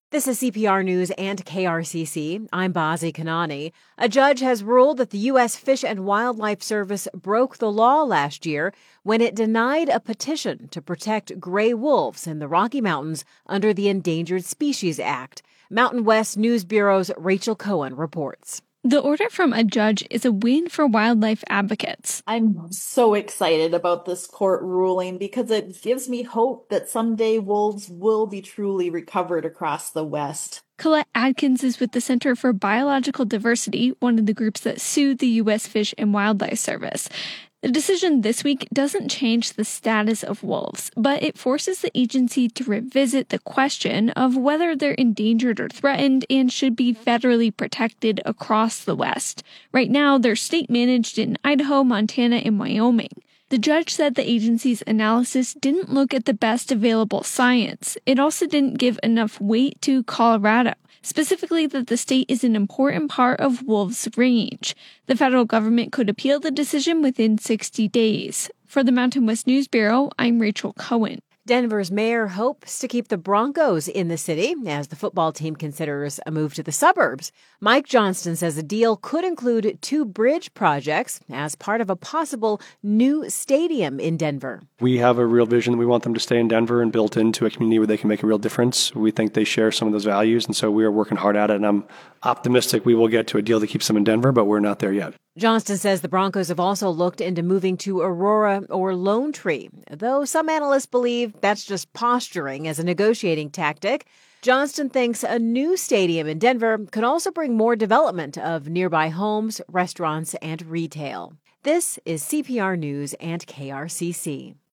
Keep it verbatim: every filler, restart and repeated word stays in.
This is C P R News and K R C C. I'm Bazi Kanani. A judge has ruled that the U S Fish and Wildlife Service broke the law last year when it denied a petition to protect gray wolves in the Rocky Mountains under the Endangered Species Act. Mountain West News Bureau's Rachel Cohen reports. The order from a judge is a win for wildlife advocates. I'm so excited about this court ruling because it gives me hope that someday wolves will be truly recovered across the West. Colette Adkins is with the Center for Biological Diversity, one of the groups that sued the U S Fish and Wildlife Service. The decision this week doesn't change the status of wolves, but it forces the agency to revisit the question of whether they're endangered or threatened and should be federally protected across the West. Right now, they're state-managed in Idaho, Montana, and Wyoming. The judge said the agency's analysis didn't look at the best available science. It also didn't give enough weight to Colorado, specifically that the state is an important part of wolves' range. The federal government could appeal the decision within sixty days. For the Mountain West News Bureau, I'm Rachel Cohen. Denver's mayor hopes to keep the Broncos in the city as the football team considers a move to the suburbs. Mike Johnston says the deal could include two bridge projects as part of a possible new stadium in Denver. We have a real vision. We want them to stay in Denver and built into a community where they can make a real difference. We think they share some of those values, and so we are working hard at it, and I'm optimistic we will get to a deal that keeps them in Denver, but we're not there yet. Johnston says the Broncos have also looked into moving to Aurora or Lone Tree, though some analysts believe that's just posturing as a negotiating tactic. Johnston thinks a new stadium in Denver could also bring more development of nearby homes, restaurants, and retail. This is C P R News and K R C C.